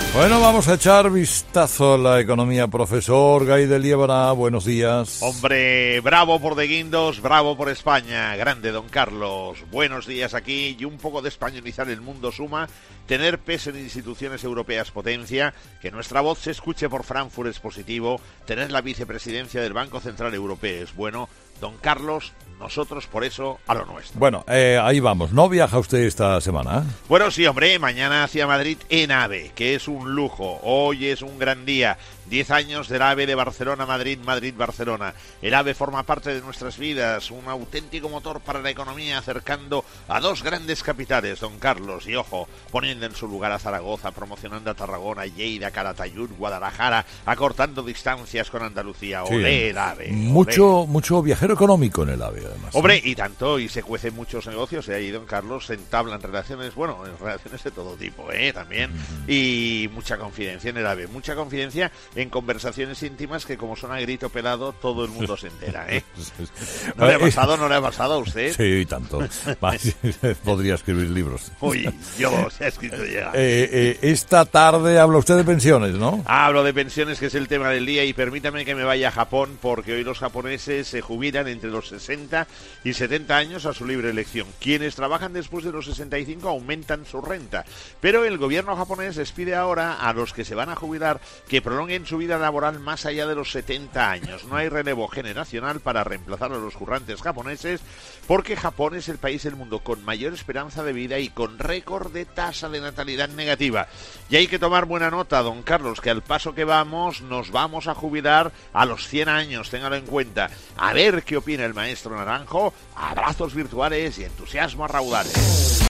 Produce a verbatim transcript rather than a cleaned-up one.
Bueno, vamos a echar vistazo a la economía. Profesor Gay de Liébana, buenos días. Hombre, bravo por De Guindos, bravo por España. Grande, don Carlos. Buenos días aquí. Y un poco de españolizar el mundo suma. Tener peso en instituciones europeas potencia. Que nuestra voz se escuche por Frankfurt es positivo. Tener la vicepresidencia del Banco Central Europeo es bueno. Don Carlos, nosotros por eso a lo nuestro. Bueno, eh, ahí vamos. ¿No viaja usted esta semana? Bueno, sí, hombre, mañana hacia Madrid en AVE, que es un lujo. Hoy es un gran día. Diez años del AVE de Barcelona-Madrid, Madrid-Barcelona. El AVE forma parte de nuestras vidas, un auténtico motor para la economía, acercando a dos grandes capitales, don Carlos. Y ojo, poniendo en su lugar a Zaragoza, promocionando a Tarragona, Lleida, Calatayud, Guadalajara, acortando distancias con Andalucía. Olé, sí. El AVE. Olé. Mucho, mucho viajero económico en el AVE, además. Hombre, y tanto, y se cuecen muchos negocios, y ahí don Carlos se entablan relaciones, bueno, relaciones de todo tipo, ¿eh? También, uh-huh. Y mucha confidencia en el AVE, mucha confidencia en conversaciones íntimas que, como son a grito pelado, todo el mundo se entera, ¿eh? ¿No le ha pasado, no le ha pasado a usted? Sí, tanto. Podría escribir libros. Uy, yo se ha escrito ya. Eh, eh, esta tarde habla usted de pensiones, ¿no? Hablo de pensiones, que es el tema del día, y permítame que me vaya a Japón, porque hoy los japoneses se jubilan entre los sesenta y setenta años a su libre elección. Quienes trabajan después de los sesenta y cinco aumentan su renta, pero el gobierno japonés les pide ahora a los que se van a jubilar que prolonguen su vida laboral más allá de los setenta años. No hay relevo generacional para reemplazar a los currantes japoneses, porque Japón es el país del mundo con mayor esperanza de vida y con récord de tasa de natalidad negativa. Y hay que tomar buena nota, don Carlos, que al paso que vamos, nos vamos a jubilar a los cien años, téngalo en cuenta. A ver qué opina el maestro Naranjo. Abrazos virtuales y entusiasmo a raudales.